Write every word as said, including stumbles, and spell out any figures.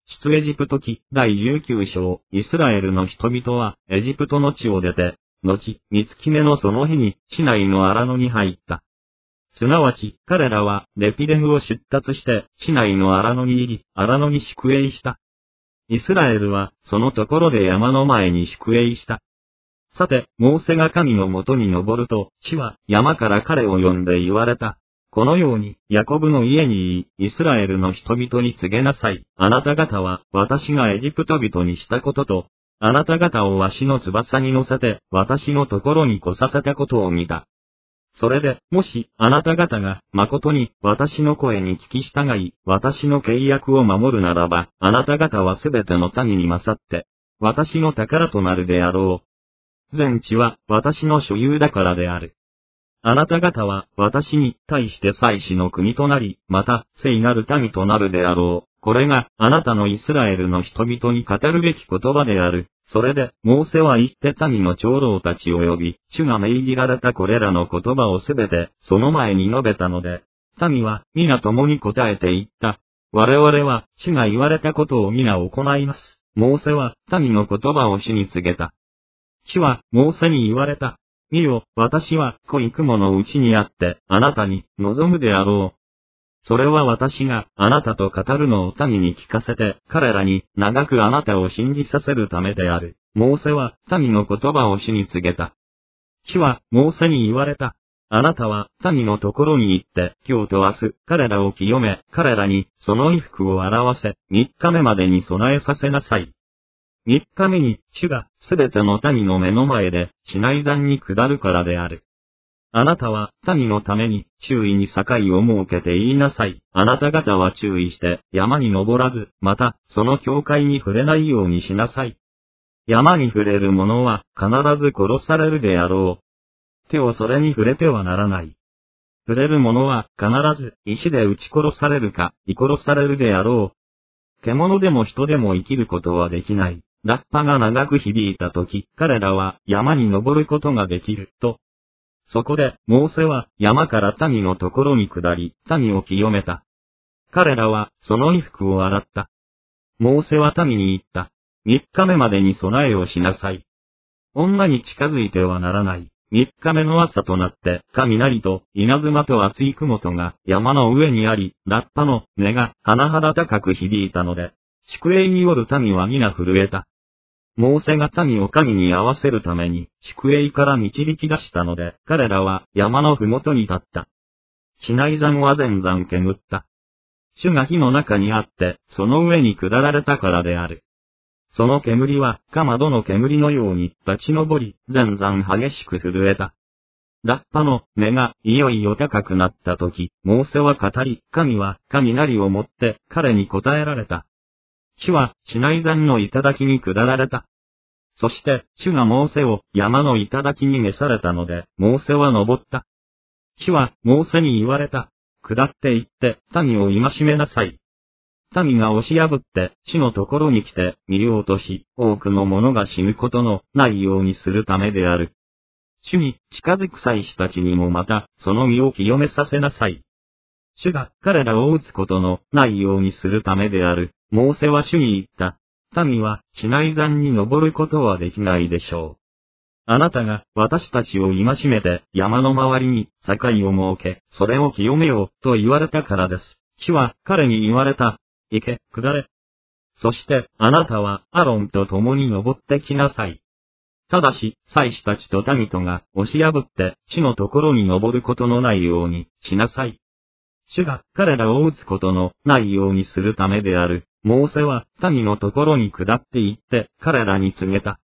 出エジプト記だいじゅうきゅう章、イスラエルの人々はエジプトの地を出て、後、三月目のその日に、市内の荒野に入った。すなわち、彼らは、レピデムを出立して、市内の荒野に入り、荒野に宿営した。イスラエルは、そのところで山の前に宿営した。さて、モーセが神のもとに登ると、主は、山から彼を呼んで言われた。このように、ヤコブの家に言い、イスラエルの人々に告げなさい。あなた方は、私がエジプト人にしたことと、あなた方をわしの翼に乗せて、私のところに来させたことを見た。それで、もし、あなた方が、誠に、私の声に聞き従い、私の契約を守るならば、あなた方はすべての民に勝って、私の宝となるであろう。全地は、私の所有だからである。あなた方は、私に対して祭司の国となり、また、聖なる民となるであろう。これが、あなたのイスラエルの人々に語るべき言葉である。それで、モーセは言って民の長老たちを呼び、主が命じられたこれらの言葉をすべて、その前に述べたので、民は、皆共に答えて言った。我々は、主が言われたことを皆行います。モーセは、民の言葉を主に告げた。主は、モーセに言われた。見よ、私は濃い雲のうちにあって、あなたに望むであろう。それは私があなたと語るのを民に聞かせて、彼らに長くあなたを信じさせるためである。モーセは民の言葉を主に告げた。主はモーセに言われた。あなたは民のところに行って、今日と明日、彼らを清め、彼らにその衣服を洗わせ、三日目までに備えさせなさい。三日目に、主が、すべての民の目の前で、シナイ山に下るからである。あなたは、民のために、注意に境を設けて言いなさい。あなた方は注意して、山に登らず、また、その境界に触れないようにしなさい。山に触れる者は、必ず殺されるであろう。手をそれに触れてはならない。触れる者は、必ず、石で撃ち殺されるか、射殺されるであろう。獣でも人でも生きることはできない。ラッパが長く響いたとき、彼らは山に登ることができる、と。そこで、モーセは山から民のところに下り、民を清めた。彼らは、その衣服を洗った。モーセは民に言った。三日目までに備えをしなさい。女に近づいてはならない。三日目の朝となって、雷と稲妻と厚い雲とが山の上にあり、ラッパの音が甚だ高く響いたので、宿営による民は皆震えた。モーセが民を神に合わせるために、宿営から導き出したので、彼らは山のふもとに立った。シナイ山は全山煙った。主が火の中にあって、その上に下られたからである。その煙は、かまどの煙のように立ち上り、全山激しく震えた。ラッパの音がいよいよ高くなったとき、モーセは語り、神は雷をもって彼に答えられた。主は、シナイ山の頂に下られた。そして、主がモーセを山の頂に召されたので、モーセは登った。主は、モーセに言われた。下って行って、民を戒めなさい。民が押し破って、主のところに来て、見ようとし、多くの者が死ぬことのないようにするためである。主に近づく祭司たちにもまた、その身を清めさせなさい。主が彼らを撃つことのないようにするためである。モーセは主に言った。民はシナイ山に登ることはできないでしょう。あなたが私たちを戒めて山の周りに境を設け、それを清めようと言われたからです。主は彼に言われた。行け、下れ。そしてあなたはアロンと共に登ってきなさい。ただし、祭司たちと民とが押し破って主のところに登ることのないようにしなさい。主が彼らを撃つことのないようにするためである。モーセは民のところに下って行って彼らに告げた。